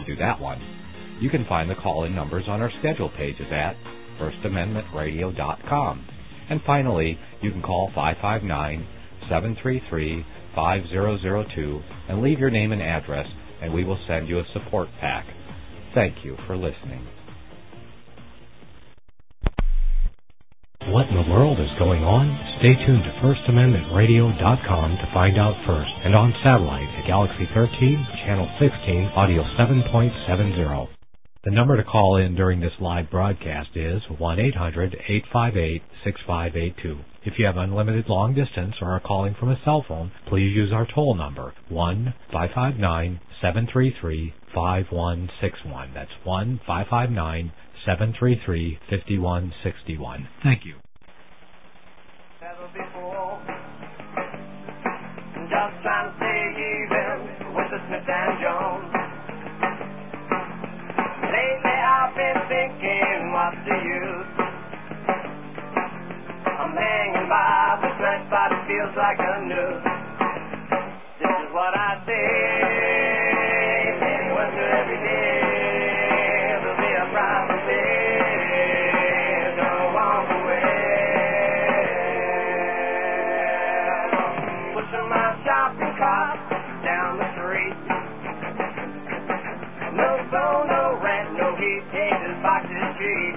do that one. You can find the call-in numbers on our schedule pages at firstamendmentradio.com. And finally, you can call 559-733-5002 and leave your name and address, and we will send you a support pack. Thank you for listening. What in the world is going on? Stay tuned to FirstAmendmentRadio.com to find out first, and on satellite at Galaxy 13, Channel 16, Audio 7.70. The number to call in during this live broadcast is 1-800-858-6582. If you have unlimited long distance or are calling from a cell phone, please use our toll number, 1-559-733-5161. That's 1-559-733-5161. Thank you. Just trying to stay even with the Smith and Jones. Lately I've been thinking, what's the use? I'm hanging by the thread, but it feels like a noose. This is what I say. Many wonder every day there'll be a brighter day. Don't walk away. Pushing my shopping cart down the street. No phone, no rent, no heat, changes boxes cheap.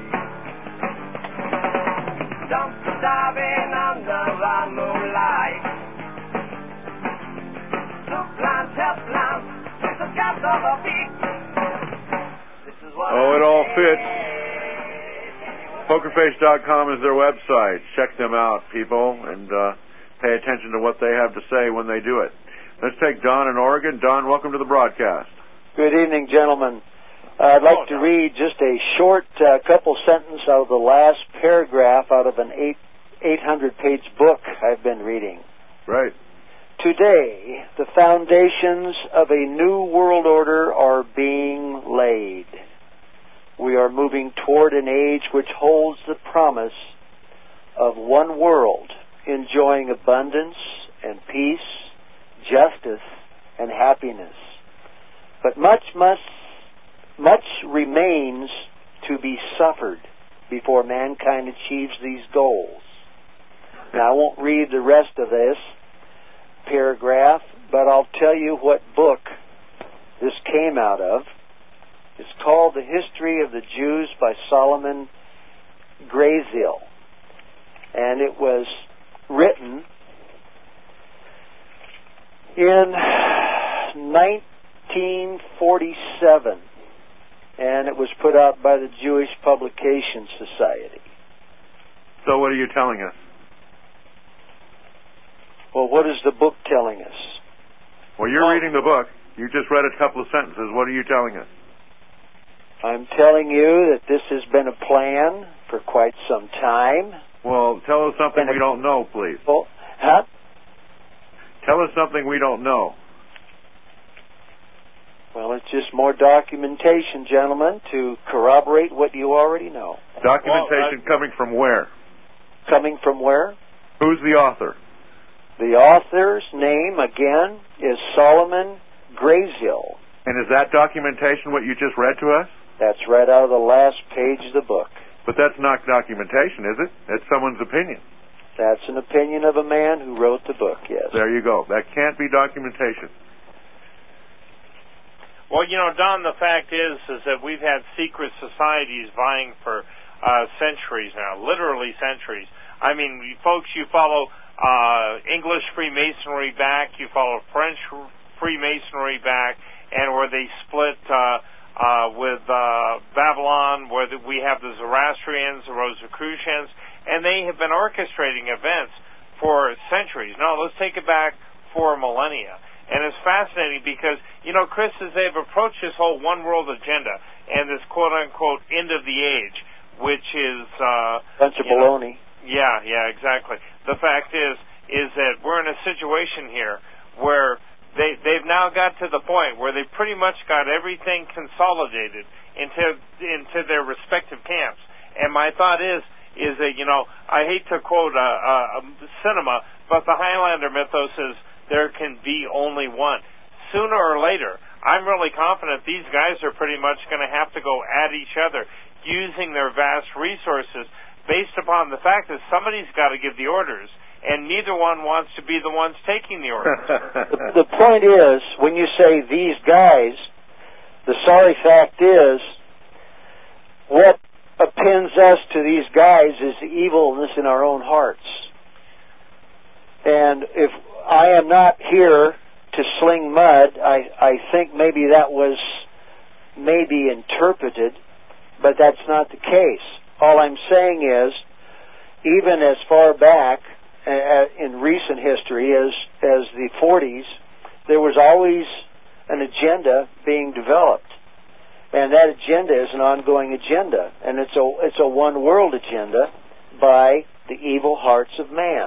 Dumpster diving under the moonlight. Soup line, test line, with the gas of a beat. This is what it all fits. PokerFace.com is their website. Check them out, people, and pay attention to what they have to say when they do it. Let's take Don in Oregon. Don, welcome to the broadcast. Good evening, gentlemen. I'd like to read just a short couple sentences out of the last paragraph out of an 800-page book I've been reading. Right. Today, the foundations of a new world order are being laid. We are moving toward an age which holds the promise of one world enjoying abundance and peace, justice, and happiness. But much remains to be suffered before mankind achieves these goals. Now, I won't read the rest of this paragraph, but I'll tell you what book this came out of. It's called The History of the Jews by Solomon Graziel, and it was written in 1947, and it was put out by the Jewish Publication Society. So what are you telling us? Well, what is the book telling us? Well, you're reading the book. You just read a couple of sentences. What are you telling us? I'm telling you that this has been a plan for quite some time. Well, tell us something we don't know, please. Huh? Tell us something we don't know. Well, it's just more documentation, gentlemen, to corroborate what you already know. Documentation coming from where? Coming from where? Who's the author? The author's name, again, is Solomon Graziel. And is that documentation what you just read to us? That's right out of the last page of the book. But that's not documentation, is it? That's someone's opinion. That's an opinion of a man who wrote the book, yes. There you go. That can't be documentation. Well, you know, Don, the fact is that we've had secret societies vying for centuries now, literally centuries. I mean, folks, you follow English Freemasonry back, you follow French Freemasonry back, and where they split with Babylon, where we have the Zoroastrians, the Rosicrucians, and they have been orchestrating events for centuries. No, let's take it back for millennia. And it's fascinating because, you know, Chris, as they've approached this whole one world agenda and this quote-unquote end of the age, which is... bunch of baloney. Yeah, exactly. The fact is that we're in a situation here where they've now got to the point where they pretty much got everything consolidated into their respective camps. And my thought is that, you know, I hate to quote cinema, but the Highlander mythos is there can be only one. Sooner or later, I'm really confident these guys are pretty much going to have to go at each other using their vast resources based upon the fact that somebody's got to give the orders, and neither one wants to be the ones taking the orders. The point is, when you say these guys, the sorry fact is, what appends us to these guys is the evilness in our own hearts. And if I am not here to sling mud, I think maybe that was maybe interpreted, but that's not the case. All I'm saying is, even as far back in recent history as the 40s, there was always an agenda being developed. And that agenda is an ongoing agenda, and it's a one-world agenda by the evil hearts of man.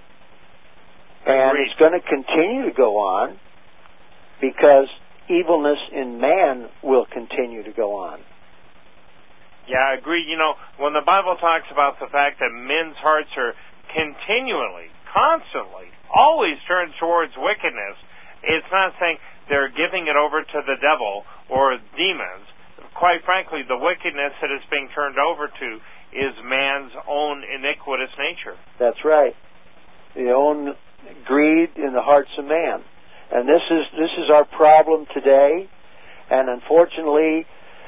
And it's going to continue to go on because evilness in man will continue to go on. Yeah, I agree. You know, when the Bible talks about the fact that men's hearts are continually, constantly, always turned towards wickedness, it's not saying they're giving it over to the devil or demons. Quite frankly, the wickedness that is being turned over to is man's own iniquitous nature. That's right. The own greed in the hearts of man. And this is our problem today. And unfortunately,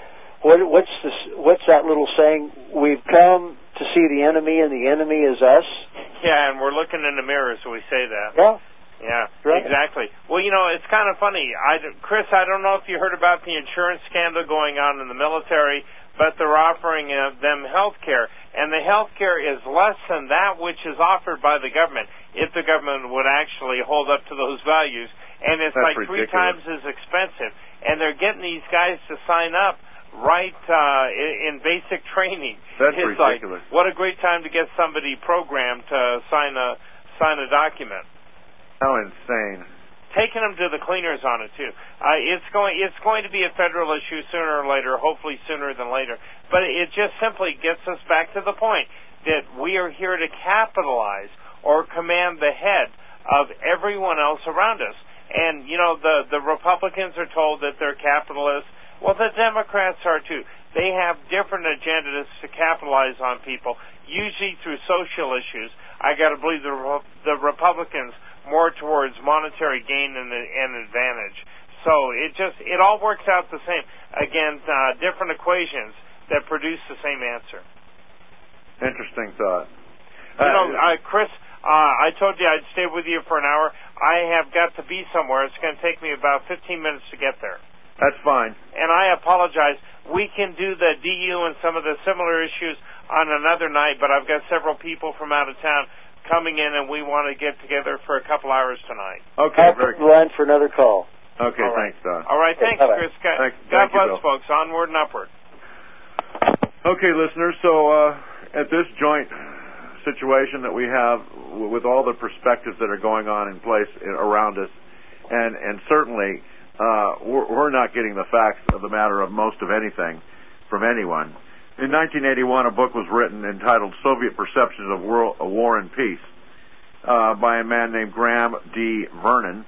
what's that little saying? We've come to see the enemy, and the enemy is us. Yeah, and we're looking in the mirror, so we say that. Yeah. Yeah, right. Exactly. Well, you know, it's kind of funny. Chris, I don't know if you heard about the insurance scandal going on in the military, but they're offering them health care, and the health care is less than that which is offered by the government, if the government would actually hold up to those values, and it's That's like ridiculous. 3 times as expensive, and they're getting these guys to sign up right in basic training. That's it's ridiculous. Like, what a great time to get somebody programmed to sign a document. How insane. Taking them to the cleaners on it, too. It's going to be a federal issue sooner or later, hopefully sooner than later. But it just simply gets us back to the point that we are here to capitalize or command the head of everyone else around us. And, you know, the Republicans are told that they're capitalists. Well, the Democrats are, too. They have different agendas to capitalize on people, usually through social issues. I got to believe the Republicans more towards monetary gain and advantage. So it all works out the same. Again, different equations that produce the same answer. Interesting thought. Chris, I told you I'd stay with you for an hour. I have got to be somewhere. It's going to take me about 15 minutes to get there. That's fine. And I apologize. We can do the DU and some of the similar issues on another night, but I've got several people from out of town coming in, and we want to get together for a couple hours tonight. Okay, very good. Line for another call. Okay, All right. thanks, Don. All right, thanks, Bye-bye. Chris. Thank God you, bless, Bill. folks. Onward and upward. Okay, listeners, so at this joint situation that we have with all the perspectives that are going on in place around us, and certainly we're not getting the facts of the matter of most of anything from anyone. In 1981, a book was written entitled Soviet Perceptions of War and Peace by a man named Graham D. Vernon.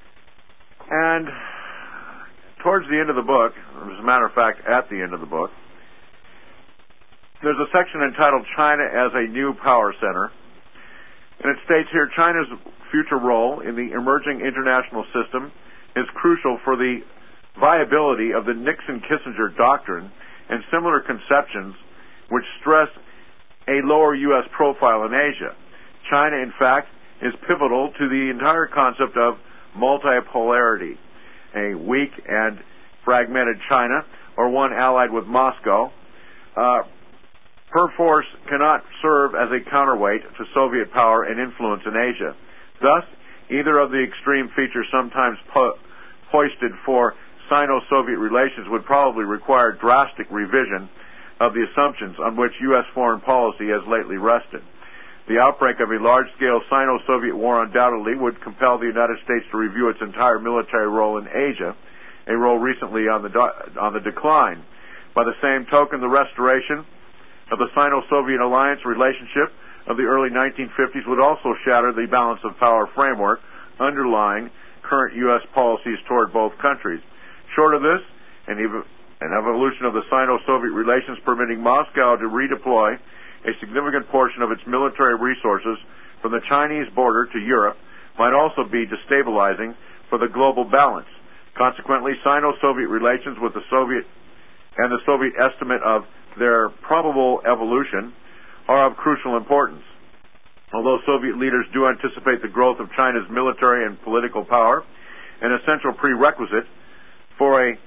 And towards the end of the book, as a matter of fact, at the end of the book, there's a section entitled China as a New Power Center. And it states here, China's future role in the emerging international system is crucial for the viability of the Nixon-Kissinger doctrine and similar conceptions which stress a lower U.S. profile in Asia. China, in fact, is pivotal to the entire concept of multipolarity. A weak and fragmented China, or one allied with Moscow, perforce cannot serve as a counterweight to Soviet power and influence in Asia. Thus, either of the extreme features sometimes hoisted for Sino-Soviet relations would probably require drastic revision of the assumptions on which U.S. foreign policy has lately rested. The outbreak of a large-scale Sino-Soviet war undoubtedly would compel the United States to review its entire military role in Asia, a role recently on the decline. By the same token, the restoration of the Sino-Soviet alliance relationship of the early 1950s would also shatter the balance of power framework underlying current U.S. policies toward both countries. Short of this, an evolution of the Sino-Soviet relations permitting Moscow to redeploy a significant portion of its military resources from the Chinese border to Europe might also be destabilizing for the global balance. Consequently, Sino-Soviet relations with the Soviet and the Soviet estimate of their probable evolution are of crucial importance. Although Soviet leaders do anticipate the growth of China's military and political power, an essential prerequisite for a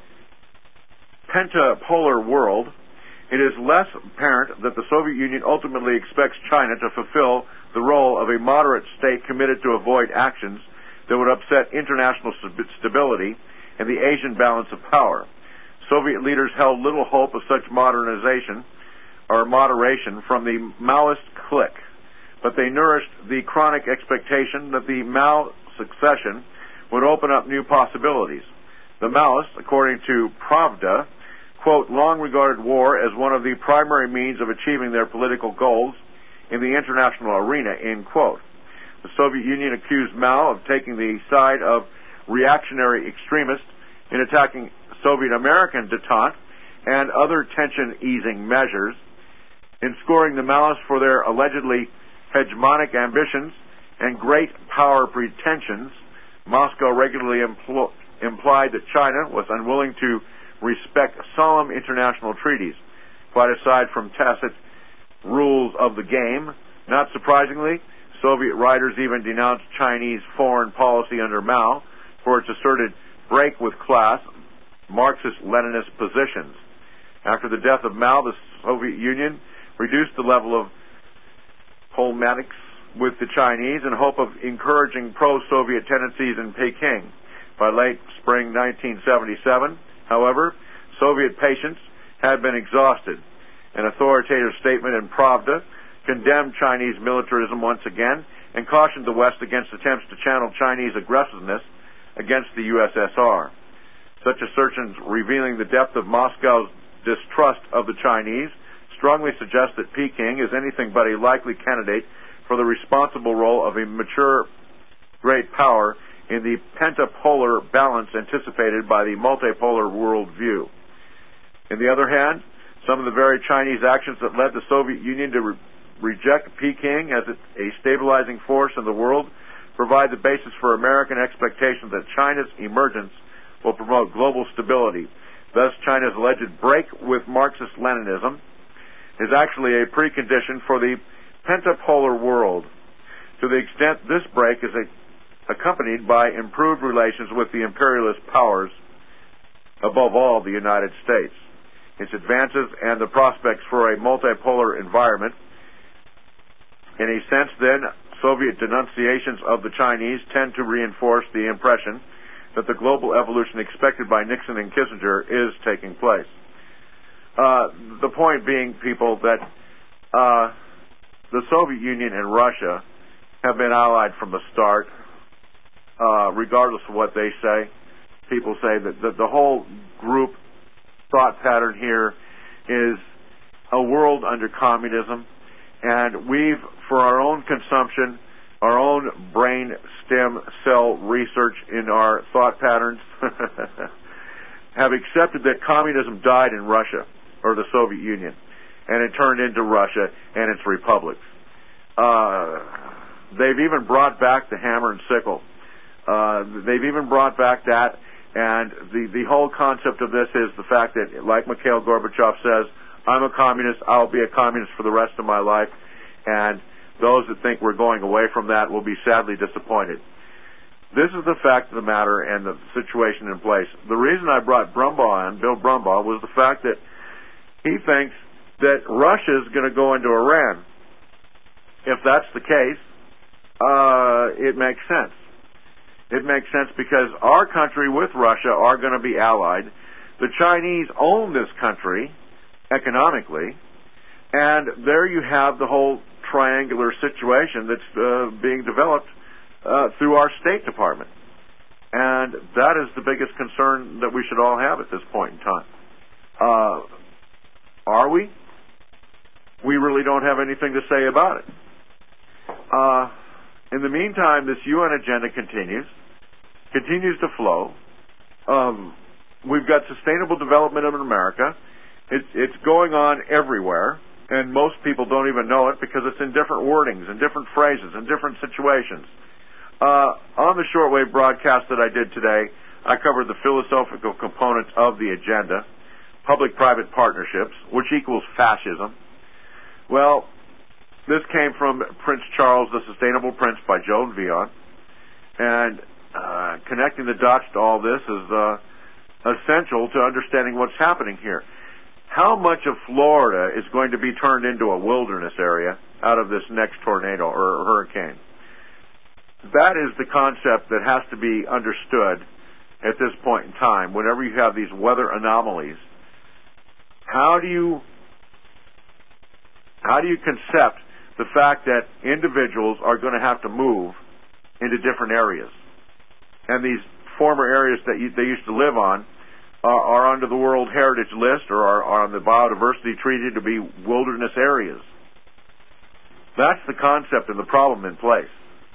pentapolar world, it is less apparent that the Soviet Union ultimately expects China to fulfill the role of a moderate state committed to avoid actions that would upset international stability and the Asian balance of power. Soviet leaders held little hope of such modernization or moderation from the Maoist clique, but they nourished the chronic expectation that the Mao succession would open up new possibilities. The Maoists, according to Pravda, quote, long regarded war as one of the primary means of achieving their political goals in the international arena, end quote. The Soviet Union accused Mao of taking the side of reactionary extremists in attacking Soviet-American detente and other tension-easing measures, in scoring the Maoists for their allegedly hegemonic ambitions and great power pretensions. Moscow regularly implied that China was unwilling to respect solemn international treaties, quite aside from tacit rules of the game. Not surprisingly, Soviet writers even denounced Chinese foreign policy under Mao for its asserted break with class, Marxist-Leninist positions. After the death of Mao, the Soviet Union reduced the level of polemics with the Chinese in hope of encouraging pro-Soviet tendencies in Peking. By late spring 1977, however, Soviet patience had been exhausted. An authoritative statement in Pravda condemned Chinese militarism once again and cautioned the West against attempts to channel Chinese aggressiveness against the USSR. Such assertions revealing the depth of Moscow's distrust of the Chinese strongly suggest that Peking is anything but a likely candidate for the responsible role of a mature great power in the pentapolar balance anticipated by the multipolar world view. On the other hand, some of the very Chinese actions that led the Soviet Union to reject Peking as a stabilizing force in the world provide the basis for American expectation that China's emergence will promote global stability. Thus, China's alleged break with Marxist-Leninism is actually a precondition for the pentapolar world, to the extent this break is accompanied by improved relations with the imperialist powers, above all the United States. Its advances and the prospects for a multipolar environment. In a sense, then, Soviet denunciations of the Chinese tend to reinforce the impression that the global evolution expected by Nixon and Kissinger is taking place. The point being, people, that the Soviet Union and Russia have been allied from the start, regardless of what they say. People say that the whole group thought pattern here is a world under communism, and we've, for our own consumption, our own brain stem cell research in our thought patterns, have accepted that communism died in Russia, or the Soviet Union, and it turned into Russia and its republics. They've even brought back the hammer and sickle. They've even brought back that, and the whole concept of this is the fact that, like Mikhail Gorbachev says, I'm a communist, I'll be a communist for the rest of my life, and those that think we're going away from that will be sadly disappointed. This is the fact of the matter and the situation in place. The reason I brought Brumbaugh on, Bill Brumbaugh, was the fact that he thinks that Russia's going to go into Iran. If that's the case, it makes sense. It makes sense because our country with Russia are going to be allied. The Chinese own this country economically, and there you have the whole triangular situation that's being developed through our State Department. And that is the biggest concern that we should all have at this point in time. Are we? We really don't have anything to say about it. In the meantime, this UN agenda continues to flow. we've got sustainable development in America. It's going on everywhere, and most people don't even know it because it's in different wordings and different phrases and different situations. On the shortwave broadcast that I did today, I covered the philosophical components of the agenda, public-private partnerships, which equals fascism. Well, this came from Prince Charles, the Sustainable Prince by Joan Vion, and connecting the dots to all this is essential to understanding what's happening here. How much of Florida is going to be turned into a wilderness area out of this next tornado or hurricane? That is the concept that has to be understood at this point in time. Whenever you have these weather anomalies, how do you concept the fact that individuals are going to have to move into different areas, and these former areas that they used to live on are under the World Heritage List or are on the Biodiversity Treaty to be wilderness areas? That's the concept and the problem in place.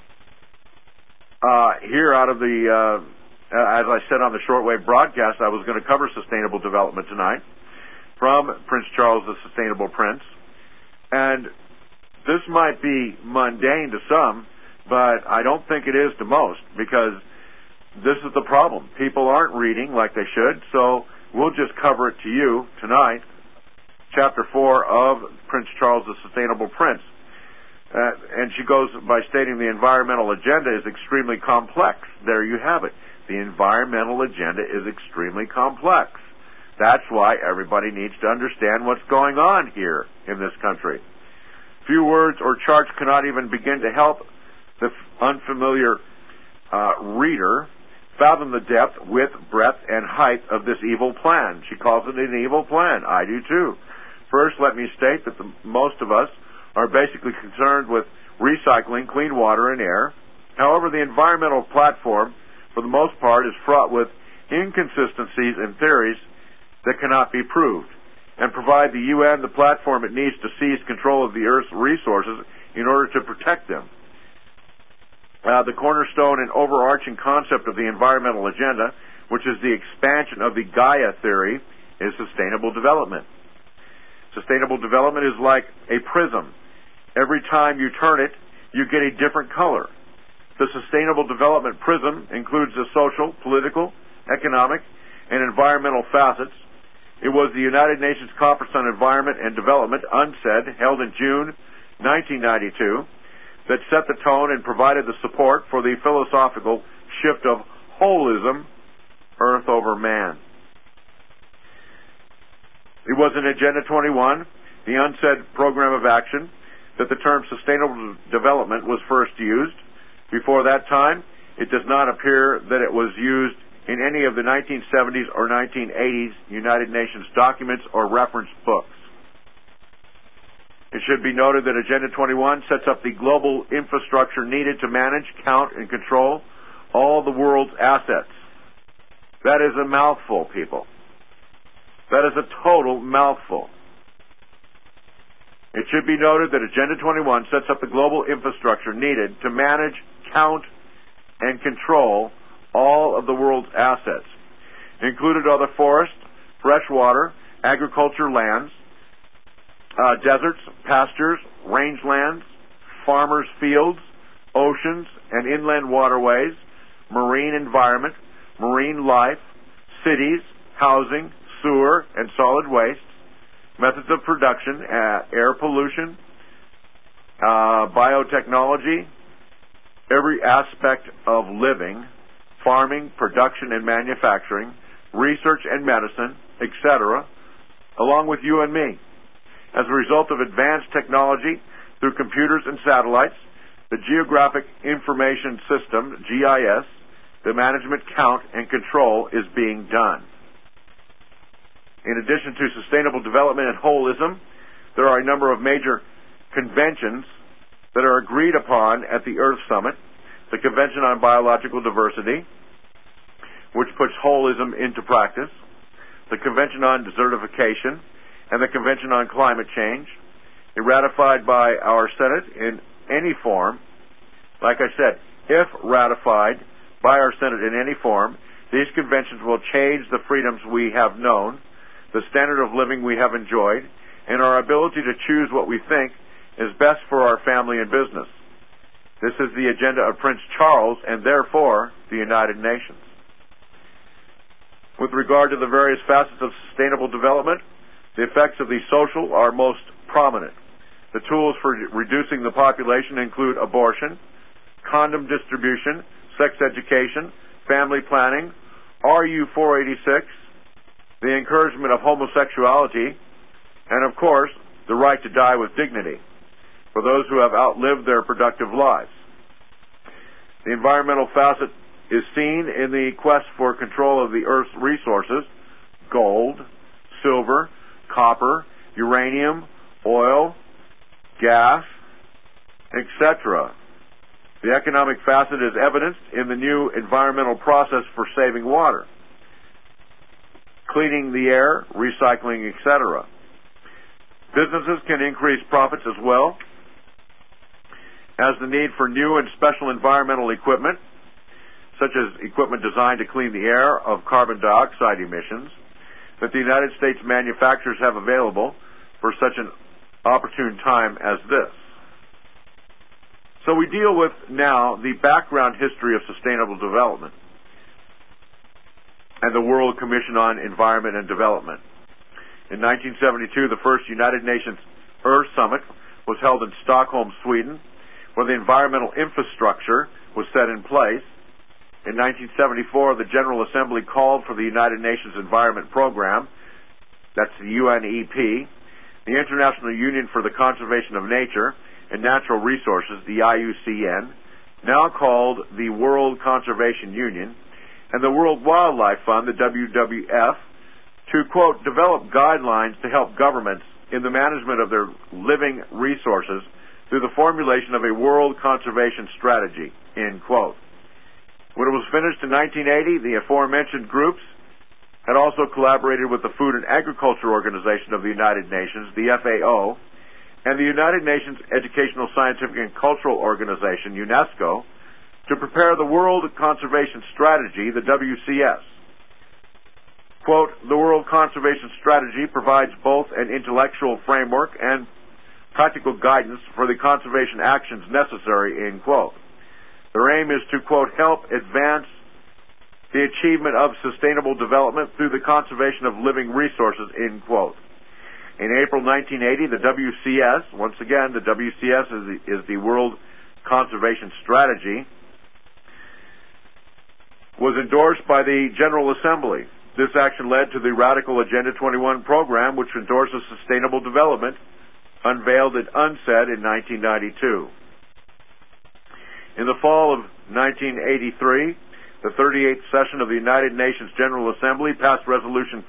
Here out of the, as I said on the shortwave broadcast, I was going to cover sustainable development tonight from Prince Charles, the Sustainable Prince. And this might be mundane to some, but I don't think it is to most, because this is the problem. People aren't reading like they should, so we'll just cover it to you tonight, Chapter 4 of Prince Charles, the Sustainable Prince. And she goes by stating the environmental agenda is extremely complex. There you have it. The environmental agenda is extremely complex. That's why everybody needs to understand what's going on here in this country. Few words or charts cannot even begin to help the unfamiliar reader fathom the depth, width, breadth, and height of this evil plan. She calls it an evil plan. I do too. First, let me state that most of us are basically concerned with recycling clean water and air. However, the environmental platform, for the most part, is fraught with inconsistencies and theories that cannot be proved, and provide the UN the platform it needs to seize control of the Earth's resources in order to protect them. The cornerstone and overarching concept of the environmental agenda, which is the expansion of the Gaia theory, is sustainable development. Sustainable development is like a prism. Every time you turn it, you get a different color. The sustainable development prism includes the social, political, economic, and environmental facets. It was the United Nations Conference on Environment and Development, UNCED, held in June 1992, that set the tone and provided the support for the philosophical shift of holism, Earth over man. It was in Agenda 21, the UNCED Program of Action, that the term sustainable development was first used. Before that time, it does not appear that it was used in any of the 1970s or 1980s United Nations documents or reference books. It should be noted that Agenda 21 sets up the global infrastructure needed to manage, count, and control all the world's assets. That is a mouthful, people. That is a total mouthful. It should be noted that Agenda 21 sets up the global infrastructure needed to manage, count, and control all of the world's assets. Included are the forest, freshwater, agriculture lands, deserts, pastures, rangelands, farmers' fields, oceans and inland waterways, marine environment, marine life, cities, housing, sewer and solid waste, methods of production, air pollution, biotechnology, every aspect of living, farming, production and manufacturing, research and medicine, etc., along with you and me. As a result of advanced technology through computers and satellites, the Geographic Information System, GIS, the management, count, and control is being done. In addition to sustainable development and holism, there are a number of major conventions that are agreed upon at the Earth Summit. The Convention on Biological Diversity, which puts holism into practice, the Convention on Desertification, and the Convention on Climate Change, ratified by our Senate in any form. Like I said, if ratified by our Senate in any form, These conventions will change the freedoms we have known, the standard of living we have enjoyed, and our ability to choose what we think is best for our family and business. This is the agenda of Prince Charles and therefore the United Nations. With regard to the various facets of sustainable development, the effects of the social are most prominent. The tools for reducing the population include abortion, condom distribution, sex education, family planning, RU 486, the encouragement of homosexuality, and of course, the right to die with dignity for those who have outlived their productive lives. The environmental facet is seen in the quest for control of the Earth's resources: gold, silver, copper, uranium, oil, gas, etc. The economic facet is evidenced in the new environmental process for saving water, cleaning the air, recycling, etc. Businesses can increase profits as well as the need for new and special environmental equipment, such as equipment designed to clean the air of carbon dioxide emissions, that the United States manufacturers have available for such an opportune time as this. So we deal with now the background history of sustainable development and the World Commission on Environment and Development. In 1972, the first United Nations Earth Summit was held in Stockholm, Sweden, where the environmental infrastructure was set in place. In 1974, the General Assembly called for the United Nations Environment Program, that's the UNEP, the International Union for the Conservation of Nature and Natural Resources, the IUCN, now called the World Conservation Union, and the World Wildlife Fund, the WWF, to, quote, develop guidelines to help governments in the management of their living resources through the formulation of a world conservation strategy, end quote. When it was finished in 1980, the aforementioned groups had also collaborated with the Food and Agriculture Organization of the United Nations, the FAO, and the United Nations Educational, Scientific, and Cultural Organization, UNESCO, to prepare the World Conservation Strategy, the WCS. Quote, the World Conservation Strategy provides both an intellectual framework and practical guidance for the conservation actions necessary, end quote. Their aim is to, quote, help advance the achievement of sustainable development through the conservation of living resources, end quote. In April 1980, the WCS, once again, the WCS is the World Conservation Strategy, was endorsed by the General Assembly. This action led to the Radical Agenda 21 program, which endorses sustainable development, unveiled at UNCED in 1992. In the fall of 1983, the 38th session of the United Nations General Assembly passed Resolution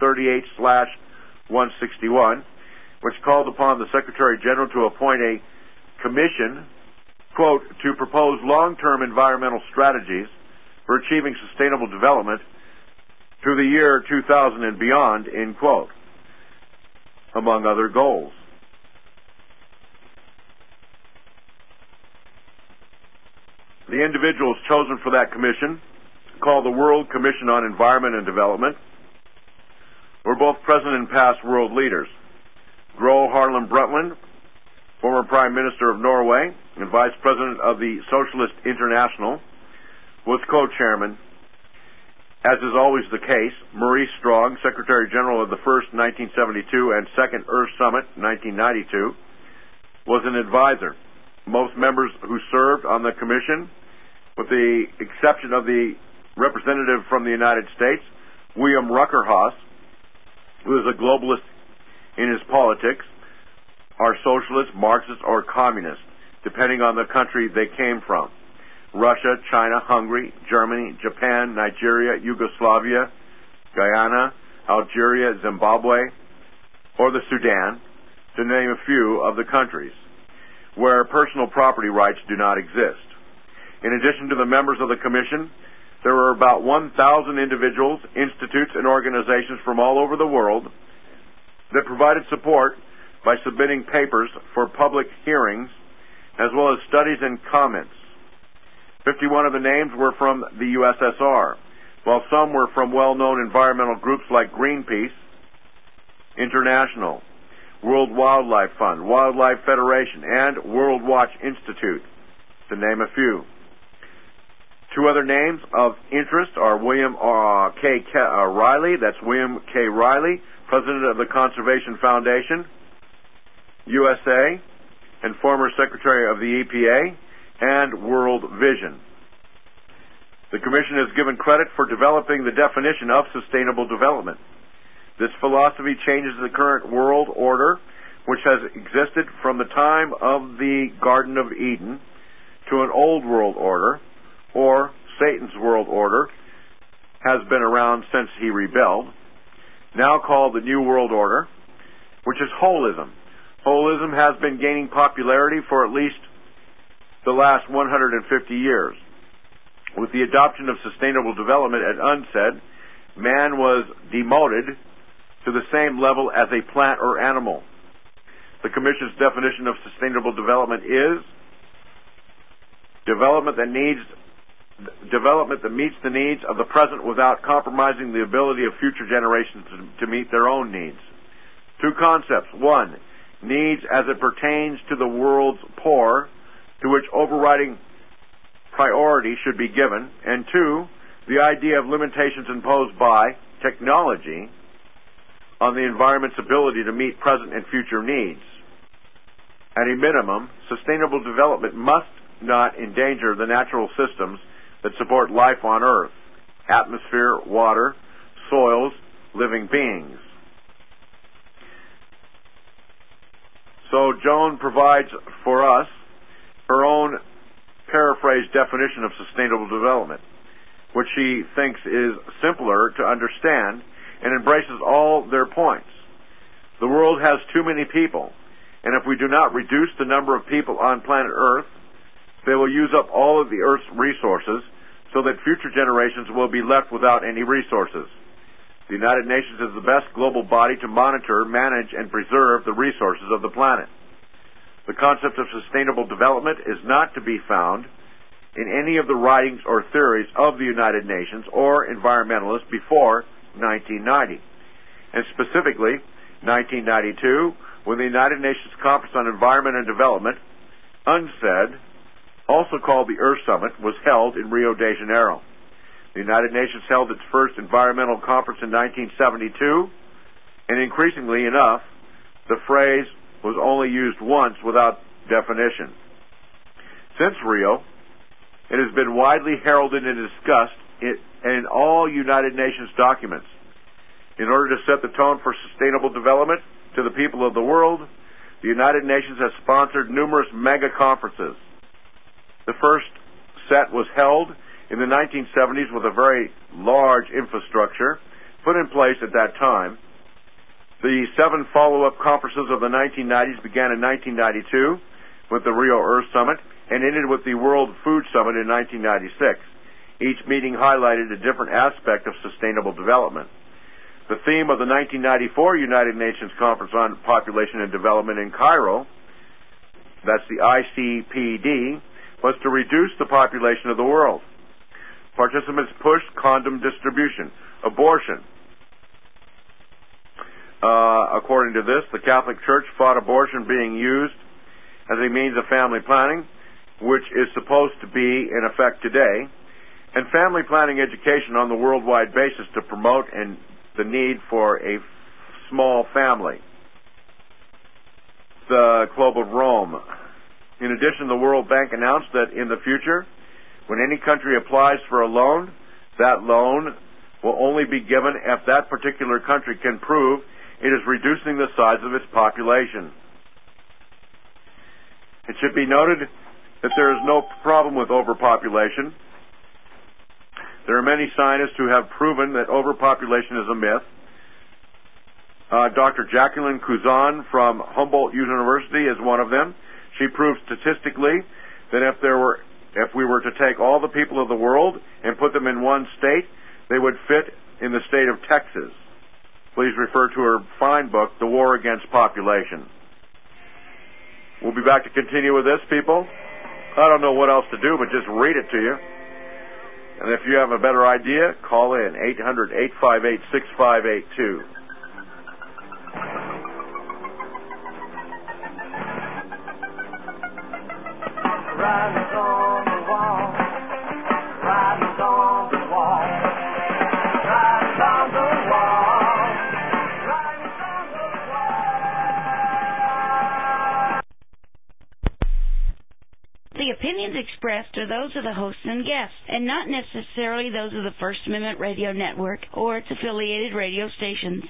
38/161, which called upon the Secretary General to appoint a commission, quote, to propose long-term environmental strategies for achieving sustainable development through the year 2000 and beyond, end quote, among other goals. The individuals chosen for that commission, called the World Commission on Environment and Development, were both present and past world leaders. Gro Harlem Brundtland, former Prime Minister of Norway and Vice President of the Socialist International, was co-chairman. As is always the case, Maurice Strong, Secretary General of the first 1972 and second Earth Summit, 1992, was an advisor. Most members who served on the commission, with the exception of the representative from the United States, William Rucker-Haas, who is a globalist in his politics, are socialist, Marxist, or communist, depending on the country they came from. Russia, China, Hungary, Germany, Japan, Nigeria, Yugoslavia, Guyana, Algeria, Zimbabwe, or the Sudan, to name a few of the countries where personal property rights do not exist. In addition to the members of the Commission, there were about 1,000 individuals, institutes, and organizations from all over the world that provided support by submitting papers for public hearings, as well as studies and comments. 51 of the names were from the USSR. while some were from well-known environmental groups like Greenpeace International, World Wildlife Fund, Wildlife Federation, and World Watch Institute, to name a few. Two other names of interest are William K. Riley, that's William K. Riley, President of the Conservation Foundation, USA, and former Secretary of the EPA, and World Vision. The Commission is given credit for developing the definition of sustainable development. This philosophy changes the current world order, which has existed from the time of the Garden of Eden, to an old world order, or Satan's world order, has been around since he rebelled, now called the New World Order, which is holism. Holism has been gaining popularity for at least the last 150 years. With the adoption of sustainable development at UNCED, man was demoted to the same level as a plant or animal. The Commission's definition of sustainable development is development that meets the needs of the present without compromising the ability of future generations to meet their own needs. Two concepts. One, needs as it pertains to the world's poor, to which overriding priority should be given. And two, the idea of limitations imposed by technology on the environment's ability to meet present and future needs. At a minimum, sustainable development must not endanger the natural systems that support life on Earth: atmosphere, water, soils, living beings. So Joan provides for us her own paraphrased definition of sustainable development, which she thinks is simpler to understand and embraces all their points. The world has too many people, and if we do not reduce the number of people on planet Earth, they will use up all of the Earth's resources so that future generations will be left without any resources. The United Nations is the best global body to monitor, manage, and preserve the resources of the planet. The concept of sustainable development is not to be found in any of the writings or theories of the United Nations or environmentalists before 1990. And specifically, 1992, when the United Nations Conference on Environment and Development, UNCED, also called the Earth Summit, was held in Rio de Janeiro. The United Nations held its first environmental conference in 1972, and increasingly enough, the phrase was only used once without definition. Since Rio, it has been widely heralded and discussed in all United Nations documents. In order to set the tone for sustainable development to the people of the world, the United Nations has sponsored numerous mega conferences. The first set was held in the 1970s with a very large infrastructure put in place at that time. The 7 follow-up conferences of the 1990s began in 1992 with the Rio Earth Summit and ended with the World Food Summit in 1996. Each meeting highlighted a different aspect of sustainable development. The theme of the 1994 United Nations Conference on Population and Development in Cairo, that's the ICPD, was to reduce the population of the world. Participants pushed condom distribution, abortion. According to this, the Catholic Church fought abortion being used as a means of family planning, which is supposed to be in effect today, and family planning education on the worldwide basis to promote the need for a small family. The Club of Rome. In addition, the World Bank announced that in the future, when any country applies for a loan, that loan will only be given if that particular country can prove it is reducing the size of its population. It should be noted that there is no problem with overpopulation. There are many scientists who have proven that overpopulation is a myth. Dr. Jacqueline Couzon from Humboldt University is one of them. She proved statistically that if we were to take all the people of the world and put them in one state, they would fit in the state of Texas. Please refer to her fine book, The War Against Population. We'll be back to continue with this, people. I don't know what else to do but just read it to you. And if you have a better idea, call in 800-858-6582. Writings on the wall, writings on the wall, writings on the wall, writings on the wall. The opinions expressed are those of the host and guests, and not necessarily those of the First Amendment Radio Network or its affiliated radio stations.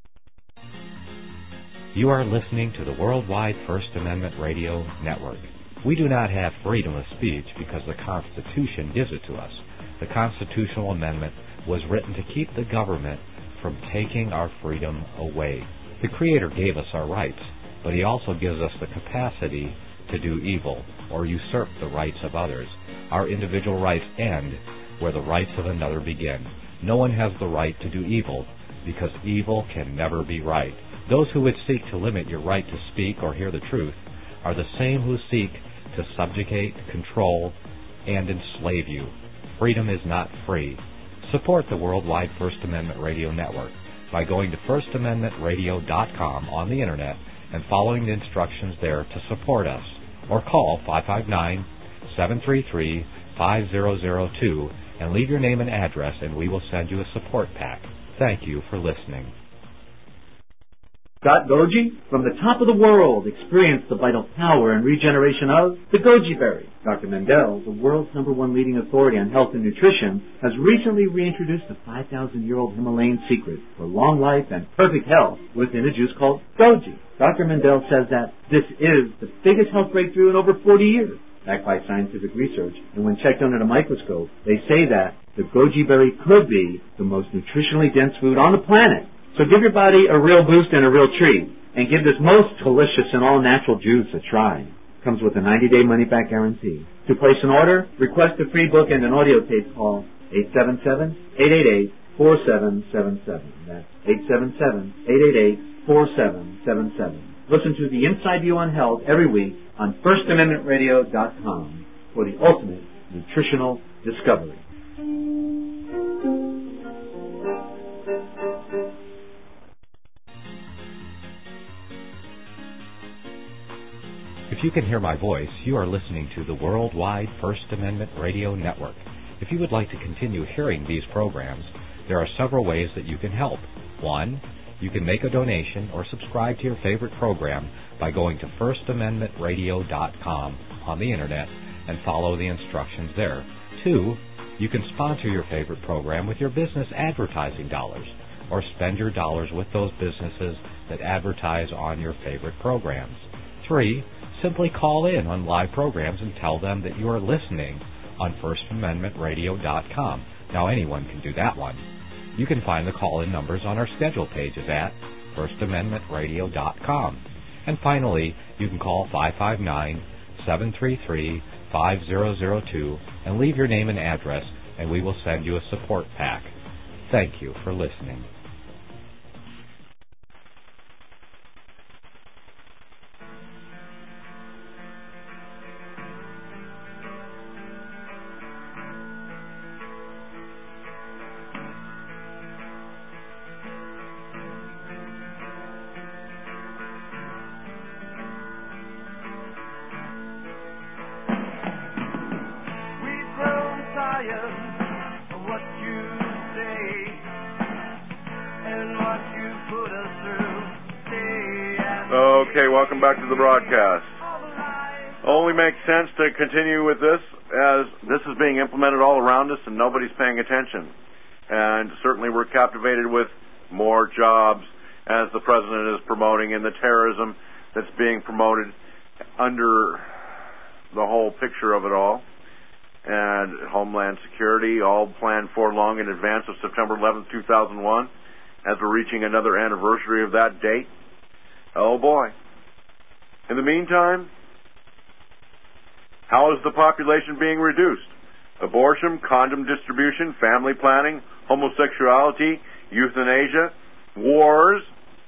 You are listening to the Worldwide First Amendment Radio Network. We do not have freedom of speech because the Constitution gives it to us. The constitutional amendment was written to keep the government from taking our freedom away. The Creator gave us our rights, but He also gives us the capacity to do evil or usurp the rights of others. Our individual rights end where the rights of another begin. No one has the right to do evil because evil can never be right. Those who would seek to limit your right to speak or hear the truth are the same who seek to subjugate, control, and enslave you. Freedom is not free. Support the Worldwide First Amendment Radio Network by going to firstamendmentradio.com on the Internet and following the instructions there to support us. Or call 559-733-5002 and leave your name and address, and we will send you a support pack. Thank you for listening. Scott Goji, from the top of the world, experience the vital power and regeneration of the Goji berry. Dr. Mendel, the world's #1 leading authority on health and nutrition, has recently reintroduced the 5,000-year-old Himalayan secret for long life and perfect health within a juice called Goji. Dr. Mendel says that this is the biggest health breakthrough in over 40 years, backed by scientific research, and when checked under the microscope, they say that the Goji berry could be the most nutritionally dense food on the planet. So give your body a real boost and a real treat, and give this most delicious and all-natural juice a try. Comes with a 90-day money-back guarantee. To place an order, request a free book and an audio tape. Call 877-888-4777. That's 877-888-4777. Listen to The Inside View on Health every week on FirstAmendmentRadio.com for the ultimate nutritional discovery. If you can hear my voice, you are listening to the Worldwide First Amendment Radio Network. If you would like to continue hearing these programs, there are several ways that you can help. 1, you can make a donation or subscribe to your favorite program by going to firstamendmentradio.com on the Internet and follow the instructions there. 2, you can sponsor your favorite program with your business advertising dollars, or spend your dollars with those businesses that advertise on your favorite programs. 3, simply call in on live programs and tell them that you are listening on firstamendmentradio.com. Now anyone can do that one. You can find the call-in numbers on our schedule pages at firstamendmentradio.com. And finally, you can call 559-733-5002 and leave your name and address, and we will send you a support pack. Thank you for listening. Okay, welcome back to the broadcast. Only makes sense to continue with this as this is being implemented all around us and nobody's paying attention. And certainly we're captivated with more jobs as the president is promoting and the terrorism that's being promoted under the whole picture of it all. And Homeland Security, all planned for long in advance of September 11th, 2001, as we're reaching another anniversary of that date. Oh boy. In the meantime, how is the population being reduced? Abortion, condom distribution, family planning, homosexuality, euthanasia, wars,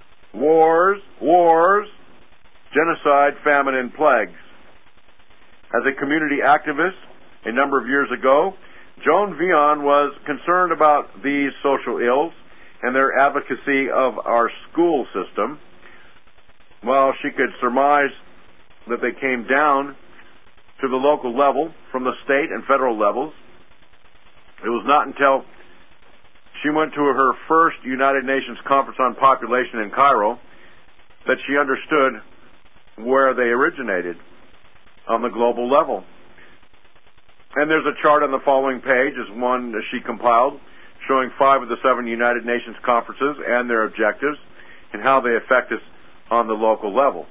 genocide, famine, and plagues. As a community activist a number of years ago, Joan Vion was concerned about these social ills and their advocacy of our school system. While she could surmise that they came down to the local level from the state and federal levels, it was not until she went to her first United Nations Conference on Population in Cairo that she understood where they originated on the global level. And there's a chart on the following page, is one that she compiled, showing 5 of the 7 United Nations conferences and their objectives and how they affect us on the local level.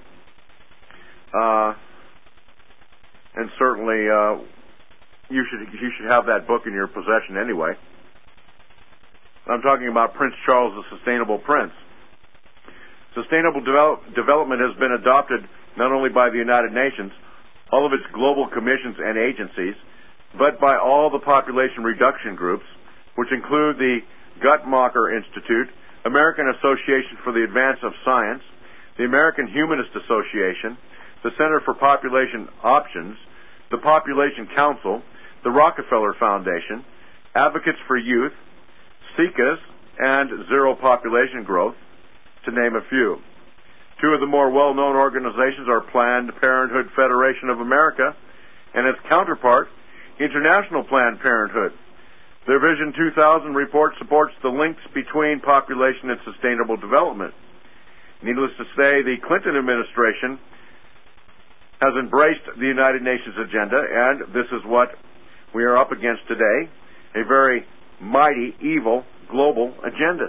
And certainly, you should have that book in your possession anyway. I'm talking about Prince Charles, the Sustainable Prince. Sustainable development has been adopted not only by the United Nations, all of its global commissions and agencies, but by all the population reduction groups, which include the Guttmacher Institute, American Association for the Advance of Science, the American Humanist Association, the Center for Population Options, the Population Council, the Rockefeller Foundation, Advocates for Youth, SICAS, and Zero Population Growth, to name a few. 2 of the more well-known organizations are Planned Parenthood Federation of America and its counterpart, International Planned Parenthood. Their Vision 2000 report supports the links between population and sustainable development. Needless to say, the Clinton administration has embraced the United Nations agenda, and this is what we are up against today, a very mighty, evil, global agenda.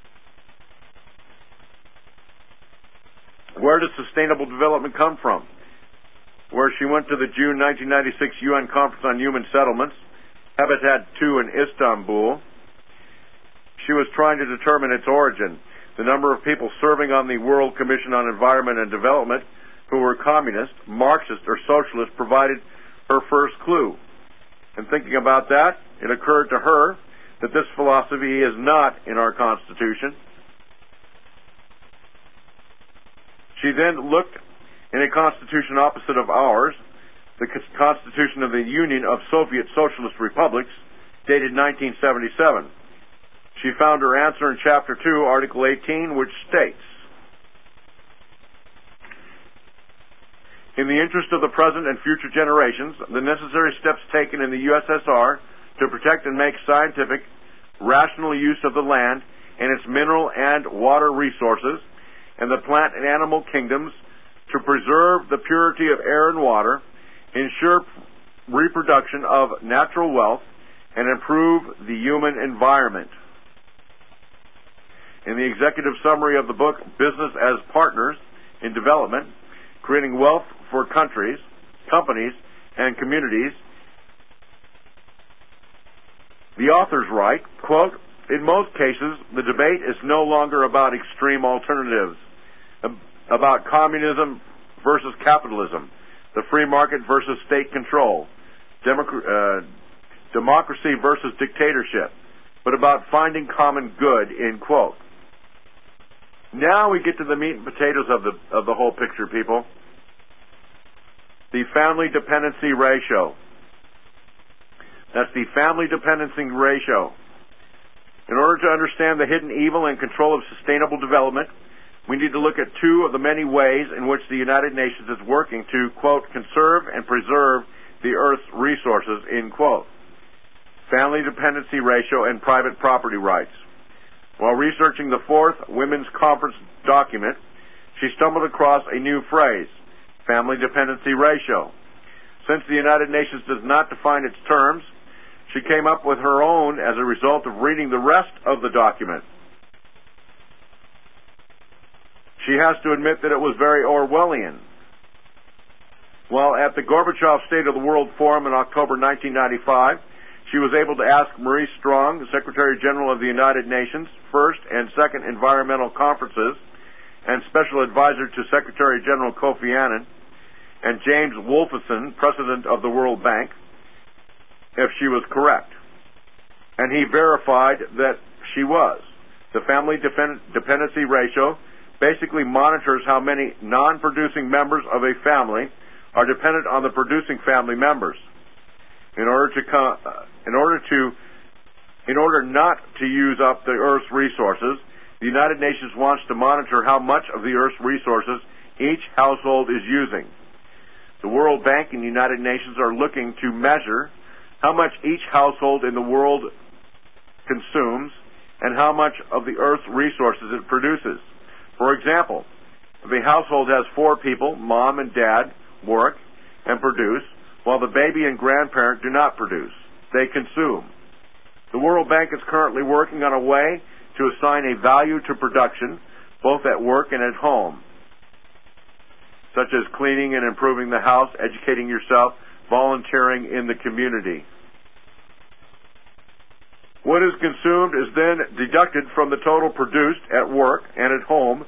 Where does sustainable development come from? Where she went to the June 1996 UN Conference on Human Settlements, Habitat II in Istanbul, she was trying to determine its origin. The number of people serving on the World Commission on Environment and Development who were communist, Marxist, or socialist provided her first clue. And thinking about that, it occurred to her that this philosophy is not in our Constitution. She then looked in a constitution opposite of ours, the Constitution of the Union of Soviet Socialist Republics, dated 1977. She found her answer in Chapter 2, Article 18, which states, "In the interest of the present and future generations, the necessary steps taken in the USSR to protect and make scientific, rational use of the land and its mineral and water resources, and the plant and animal kingdoms, to preserve the purity of air and water, ensure reproduction of natural wealth, and improve the human environment." In the executive summary of the book, Business as Partners in Development, Creating Wealth for Countries, Companies, and Communities, the authors write, quote, "In most cases, the debate is no longer about extreme alternatives, about communism versus capitalism, the free market versus state control, democracy versus dictatorship, but about finding common good," end quote. Now we get to the meat and potatoes of the whole picture, people. The family dependency ratio. That's the family dependency ratio. In order to understand the hidden evil and control of sustainable development, we need to look at 2 of the many ways in which the United Nations is working to, quote, "conserve and preserve the Earth's resources," end quote. Family dependency ratio and private property rights. While researching the 4th Women's Conference document, she stumbled across a new phrase, family dependency ratio. Since the United Nations does not define its terms, she came up with her own as a result of reading the rest of the document. She has to admit that it was very Orwellian. While at the Gorbachev State of the World Forum in October 1995, she was able to ask Maurice Strong, the Secretary General of the United Nations, First and Second Environmental Conferences, and Special Advisor to Secretary General Kofi Annan, and James Wolfson, President of the World Bank, if she was correct. And he verified that she was. The family dependency ratio basically monitors how many non-producing members of a family are dependent on the producing family members. In order in order not to use up the Earth's resources, the United Nations wants to monitor how much of the Earth's resources each household is using. The World Bank and the United Nations are looking to measure how much each household in the world consumes and how much of the Earth's resources it produces. For example, if a household has 4 people, mom and dad, work and produce, while the baby and grandparent do not produce. They consume. The World Bank is currently working on a way to assign a value to production, both at work and at home, such as cleaning and improving the house, educating yourself, volunteering in the community. What is consumed is then deducted from the total produced at work and at home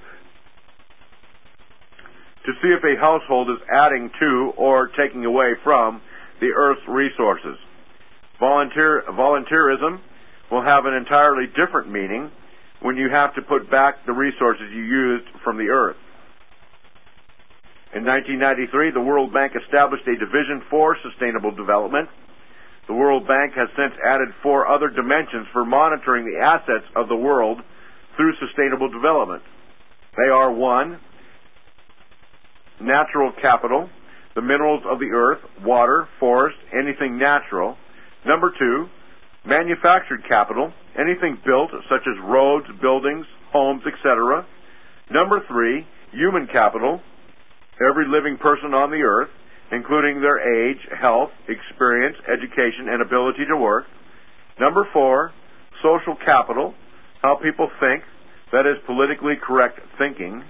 to see if a household is adding to or taking away from the Earth's resources. Volunteerism will have an entirely different meaning when you have to put back the resources you used from the Earth. In 1993, the World Bank established a division for sustainable development. The World Bank has since added 4 other dimensions for monitoring the assets of the world through sustainable development. They are 1, natural capital, the minerals of the earth, water, forest, anything natural. Number 2, manufactured capital, anything built, such as roads, buildings, homes, etc. Number 3, human capital, every living person on the earth, including their age, health, experience, education, and ability to work. Number 4, social capital, how people think, that is politically correct thinking.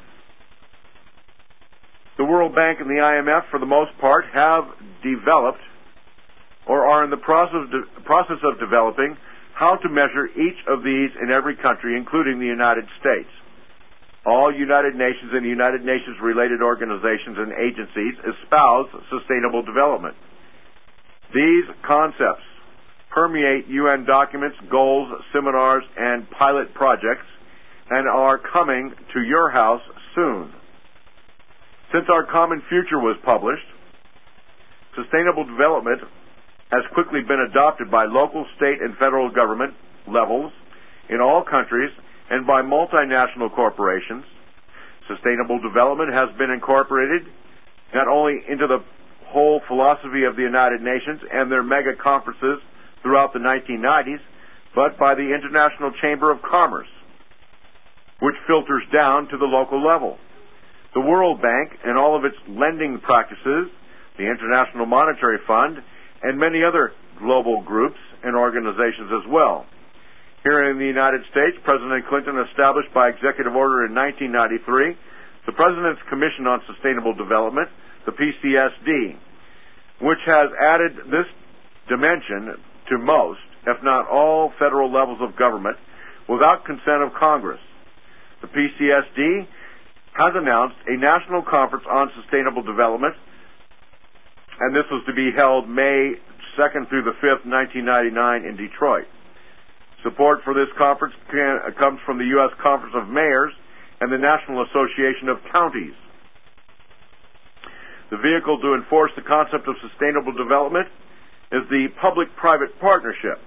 The World Bank and the IMF, for the most part, have developed or are in the process of developing how to measure each of these in every country, including the United States. All United Nations and United Nations-related organizations and agencies espouse sustainable development. These concepts permeate UN documents, goals, seminars, and pilot projects, and are coming to your house soon. Since Our Common Future was published, sustainable development has quickly been adopted by local, state, and federal government levels in all countries and by multinational corporations. Sustainable development has been incorporated not only into the whole philosophy of the United Nations and their mega conferences throughout the 1990s, but by the International Chamber of Commerce, which filters down to the local level. The World Bank and all of its lending practices, the International Monetary Fund, and many other global groups and organizations as well. Here in the United States, President Clinton established by executive order in 1993 the President's Commission on Sustainable Development, the PCSD, which has added this dimension to most, if not all, federal levels of government without consent of Congress. The PCSD has announced a national conference on sustainable development, and this was to be held May 2nd through the 5th, 1999 in Detroit. Support for this conference comes from the U.S. Conference of Mayors and the National Association of Counties. The vehicle to enforce the concept of sustainable development is the public-private partnership.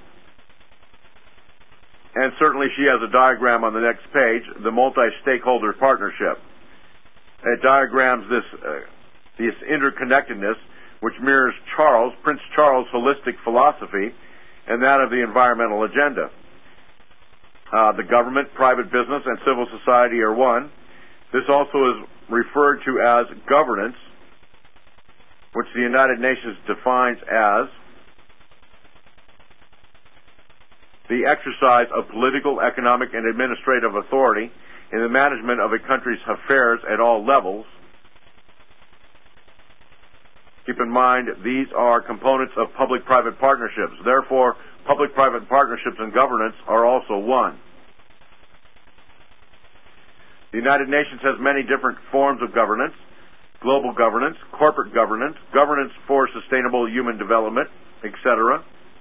And certainly she has a diagram on the next page, the multi-stakeholder partnership. It diagrams this interconnectedness, which mirrors Prince Charles' holistic philosophy and that of the environmental agenda. The government, private business, and civil society are one. This also is referred to as governance, which the United Nations defines as the exercise of political, economic, and administrative authority in the management of a country's affairs at all levels. Keep in mind, these are components of public-private partnerships. Therefore, public-private partnerships and governance are also one. The United Nations has many different forms of governance: global governance, corporate governance, governance for sustainable human development, etc.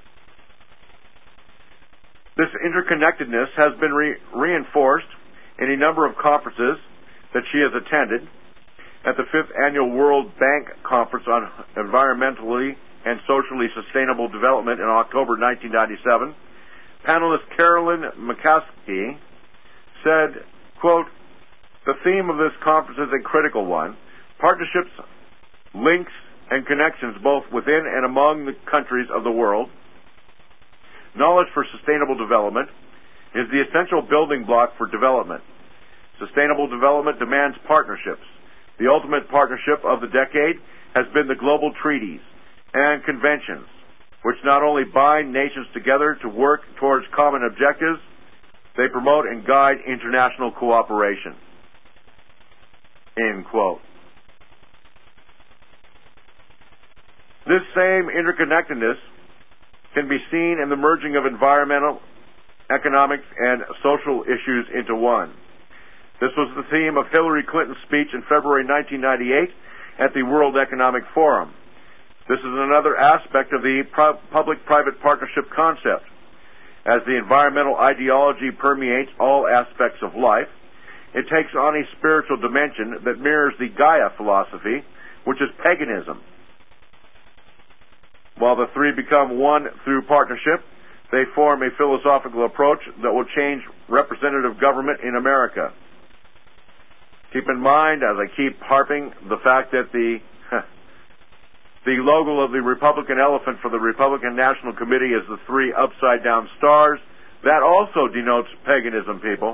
This interconnectedness has been reinforced in a number of conferences that she has attended. At the 5th Annual World Bank Conference on Environmentally and Socially Sustainable Development in October 1997, panelist Carolyn McCaskey said, quote, "The theme of this conference is a critical one. Partnerships, links, and connections both within and among the countries of the world. Knowledge for sustainable development is the essential building block for development. Sustainable development demands partnerships. The ultimate partnership of the decade has been the global treaties and conventions, which not only bind nations together to work towards common objectives, they promote and guide international cooperation." End quote. This same interconnectedness can be seen in the merging of environmental, economic, and social issues into one. This was the theme of Hillary Clinton's speech in February 1998 at the World Economic Forum. This is another aspect of the public-private partnership concept. As the environmental ideology permeates all aspects of life, it takes on a spiritual dimension that mirrors the Gaia philosophy, which is paganism. While the three become one through partnership, they form a philosophical approach that will change representative government in America. Keep in mind, as I keep harping, the fact that the logo of the Republican elephant for the Republican National Committee is the three upside-down stars. That also denotes paganism, people.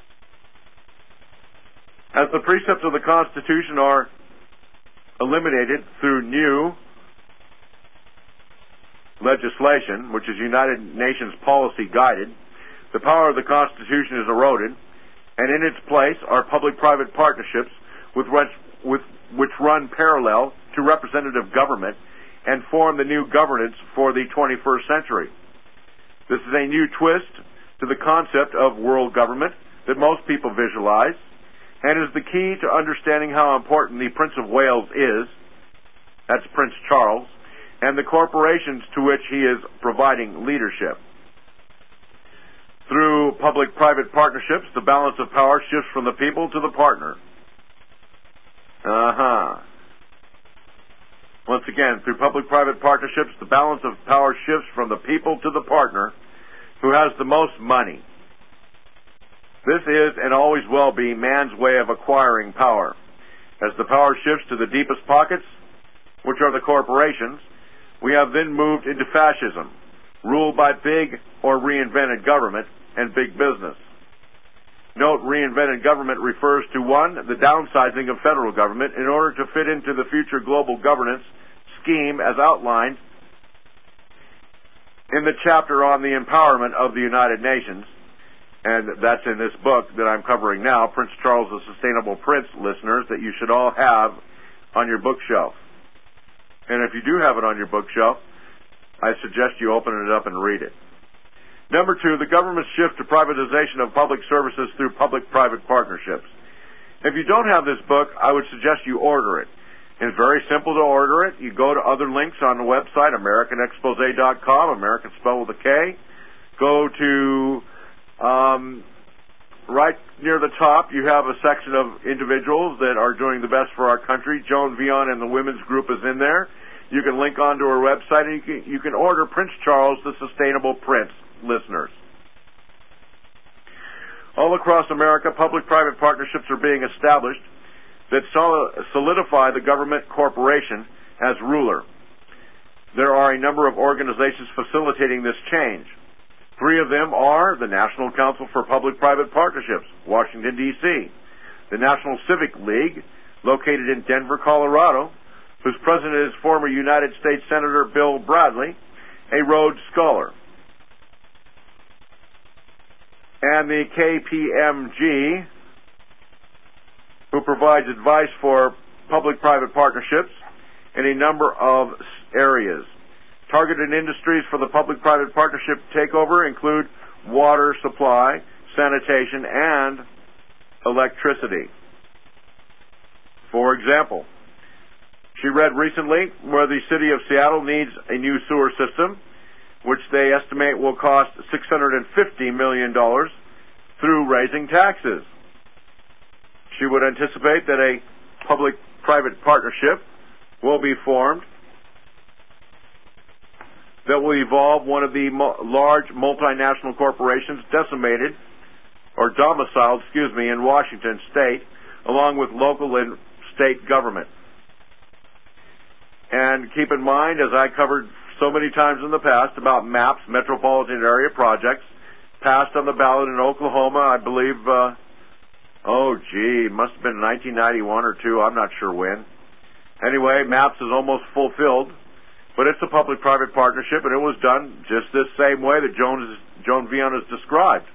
As the precepts of the Constitution are eliminated through new legislation, which is United Nations policy guided, the power of the Constitution is eroded, and in its place are public-private partnerships which run parallel to representative government and form the new governance for the 21st century. This is a new twist to the concept of world government that most people visualize, and is the key to understanding how important the Prince of Wales is, that's Prince Charles, and the corporations to which he is providing leadership. Through public-private partnerships, the balance of power shifts from the people to the partner. Once again, through public-private partnerships, the balance of power shifts from the people to the partner who has the most money. This is, and always will be, man's way of acquiring power. As the power shifts to the deepest pockets, which are the corporations, we have then moved into fascism, ruled by big or reinvented government and big business. Note, reinvented government refers to, one, the downsizing of federal government in order to fit into the future global governance scheme as outlined in the chapter on the empowerment of the United Nations, and that's in this book that I'm covering now, Prince Charles the Sustainable Prince, listeners, that you should all have on your bookshelf. And if you do have it on your bookshelf, I suggest you open it up and read it. Number two, the government's shift to privatization of public services through public-private partnerships. If you don't have this book, I would suggest you order it. It's very simple to order it. You go to other links on the website, AmericanExpose.com, American spelled with a K. Go to right near the top, you have a section of individuals that are doing the best for our country. Joan Vion and the women's group is in there. You can link onto her website, and you can order Prince Charles, the Sustainable Prince, listeners. All across America, public-private partnerships are being established that solidify the government corporation as ruler. There are a number of organizations facilitating this change. Three of them are the National Council for Public-Private Partnerships, Washington, D.C., the National Civic League, located in Denver, Colorado, whose president is former United States Senator Bill Bradley, a Rhodes Scholar, and the KPMG, who provides advice for public-private partnerships in a number of areas. Targeted industries for the public-private partnership takeover include water supply, sanitation, and electricity. For example, she read recently where the city of Seattle needs a new sewer system, which they estimate will cost $650 million through raising taxes. She would anticipate that a public-private partnership will be formed that will evolve one of the large multinational corporations domiciled in Washington State, along with local and state government. And keep in mind, as I covered so many times in the past about MAPS, Metropolitan Area Projects, passed on the ballot in Oklahoma, I believe, must have been 1991 or 2, I'm not sure when. Anyway, MAPS is almost fulfilled, but it's a public-private partnership, and it was done just this same way that Joan Vion has described.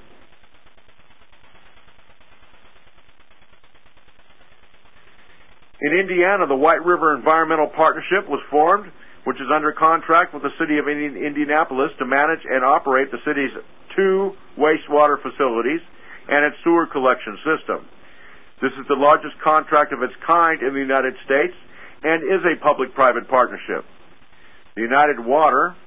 In Indiana, the White River Environmental Partnership was formed, which is under contract with the city of Indianapolis to manage and operate the city's 2 wastewater facilities and its sewer collection system. This is the largest contract of its kind in the United States and is a public-private partnership. The United Water,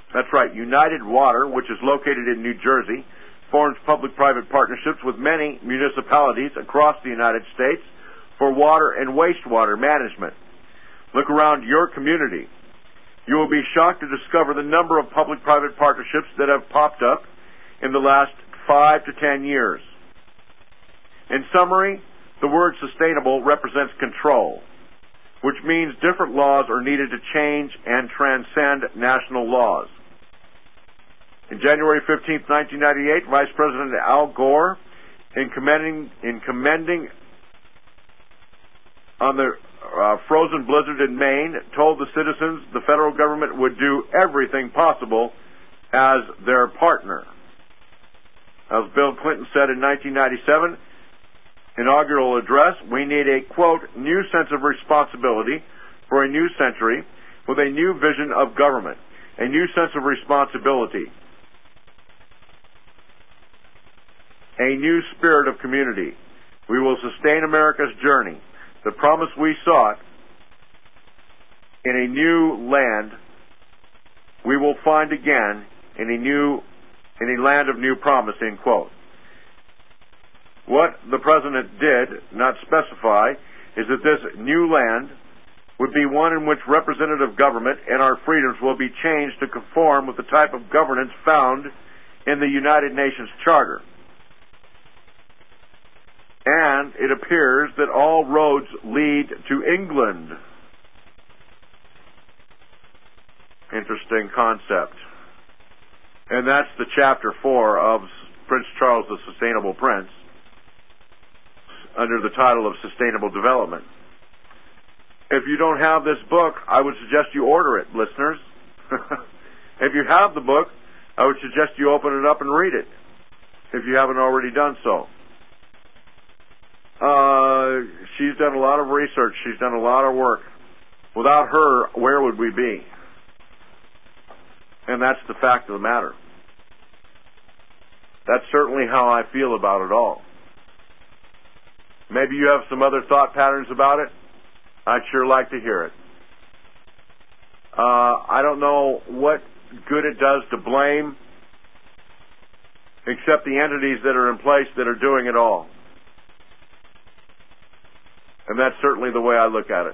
which is located in New Jersey, forms public-private partnerships with many municipalities across the United States for water and wastewater management. Look around your community. You will be shocked to discover the number of public-private partnerships that have popped up in the last 5 to 10 years. In summary, the word sustainable represents control, which means different laws are needed to change and transcend national laws. In January 15, 1998, Vice President Al Gore, in commending on the frozen blizzard in Maine, told the citizens the federal government would do everything possible as their partner. As Bill Clinton said in 1997, inaugural address, we need a, quote, new sense of responsibility for a new century with a new vision of government, a new sense of responsibility, a new spirit of community. We will sustain America's journey. The promise we sought in a new land, we will find again in a land of new promise, end quote. What the President did not specify is that this new land would be one in which representative government and our freedoms will be changed to conform with the type of governance found in the United Nations Charter. And it appears that all roads lead to England. Interesting concept. And that's the chapter 4 of Prince Charles the Sustainable Prince, under the title of Sustainable Development. If you don't have this book, I would suggest you order it, listeners. If you have the book, I would suggest you open it up and read it, if you haven't already done so. She's done a lot of research. She's done a lot of work. Without her, where would we be? And that's the fact of the matter. That's certainly how I feel about it all. Maybe you have some other thought patterns about it. I'd sure like to hear it. I don't know what good it does to blame, except the entities that are in place that are doing it all. And that's certainly the way I look at it.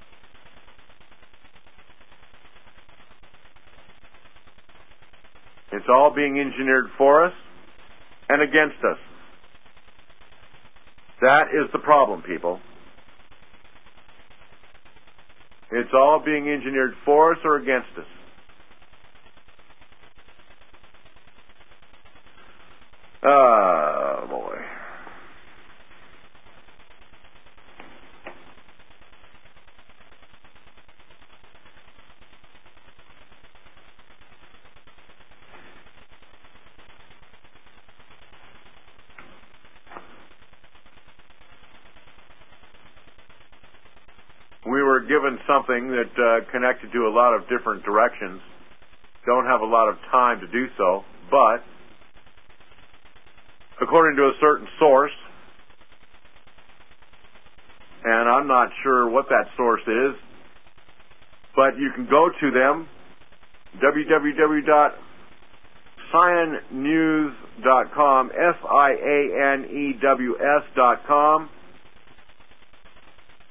It's all being engineered for us and against us. That is the problem, people. It's all being engineered for us or against us. Oh, boy. We were given something that connected to a lot of different directions. Don't have a lot of time to do so, but according to a certain source, and I'm not sure what that source is, but you can go to them, www.sianews.com, SIANEWS.com.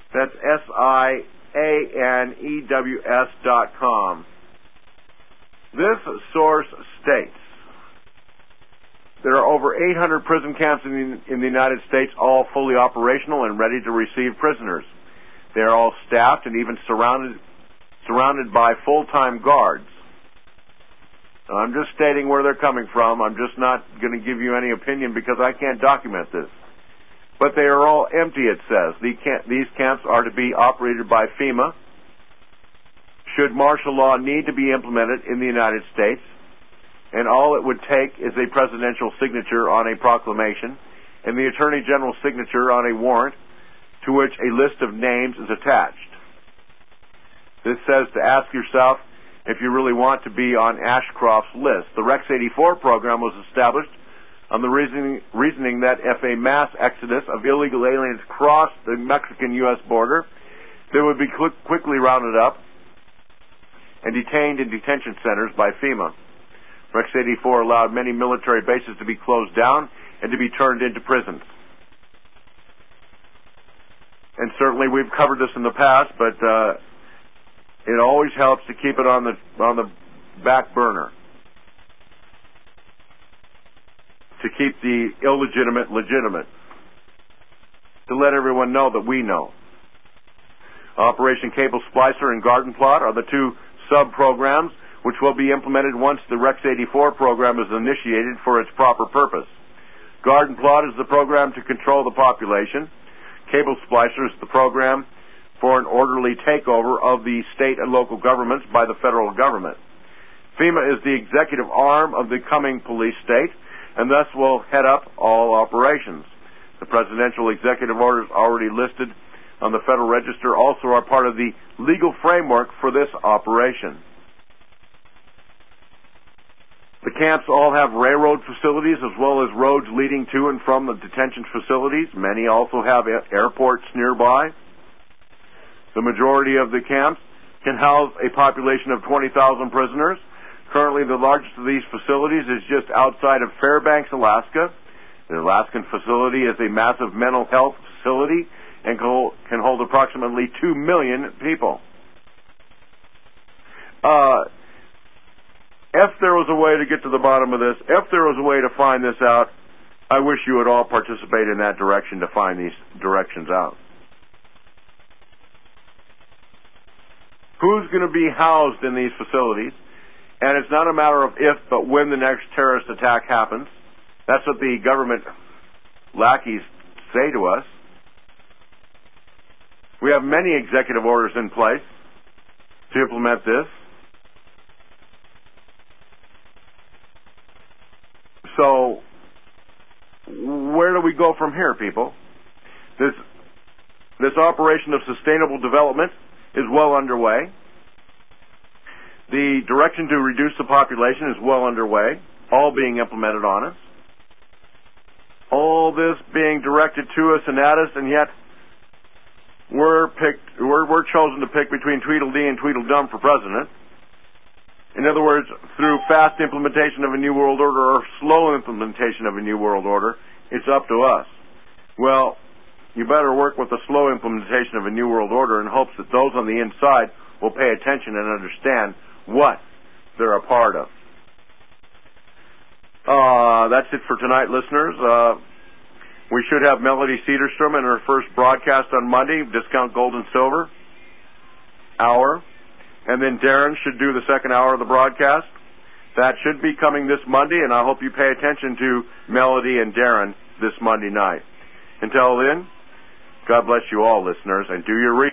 That's SIANEWS.com. This source states there are over 800 prison camps in the United States, all fully operational and ready to receive prisoners. They are all staffed and even surrounded by full-time guards. Now, I'm just stating where they're coming from. I'm just not going to give you any opinion because I can't document this. But they are all empty, it says. These camps are to be operated by FEMA. Should martial law need to be implemented in the United States, and all it would take is a presidential signature on a proclamation and the Attorney General's signature on a warrant to which a list of names is attached. This says to ask yourself if you really want to be on Ashcroft's list. The Rex 84 program was established on the reasoning that if a mass exodus of illegal aliens crossed the Mexican-U.S. border, they would be quickly rounded up and detained in detention centers by FEMA. Rex 84 allowed many military bases to be closed down and to be turned into prisons. And certainly we've covered this in the past, but it always helps to keep it on the back burner, to keep the illegitimate legitimate, to let everyone know that we know. Operation Cable Splicer and Garden Plot are the two sub-programs which will be implemented once the Rex 84 program is initiated for its proper purpose. Garden Plot is the program to control the population. Cable Splicer is the program for an orderly takeover of the state and local governments by the federal government. FEMA is the executive arm of the coming police state, and thus will head up all operations. The presidential executive orders already listed on the Federal Register also are part of the legal framework for this operation. The camps all have railroad facilities as well as roads leading to and from the detention facilities. Many also have airports nearby. The majority of the camps can house a population of 20,000 prisoners. Currently, the largest of these facilities is just outside of Fairbanks, Alaska. The Alaskan facility is a massive mental health facility and can hold approximately 2 million people. If there was a way to get to the bottom of this, if there was a way to find this out, I wish you would all participate in that direction to find these directions out. Who's going to be housed in these facilities? And it's not a matter of if, but when the next terrorist attack happens. That's what the government lackeys say to us. We have many executive orders in place to implement this. So, where do we go from here, people? This operation of sustainable development is well underway. The direction to reduce the population is well underway, all being implemented on us. All this being directed to us and at us, and yet we're chosen to pick between Tweedledee and Tweedledum for president. In other words, through fast implementation of a new world order or slow implementation of a new world order, it's up to us. Well, you better work with the slow implementation of a new world order in hopes that those on the inside will pay attention and understand what they're a part of. That's it for tonight, listeners. We should have Melody Cedarstrom in her first broadcast on Monday, Discount Gold and Silver hour. And then Darren should do the second hour of the broadcast. That should be coming this Monday, and I hope you pay attention to Melody and Darren this Monday night. Until then, God bless you all, listeners, and do your reading.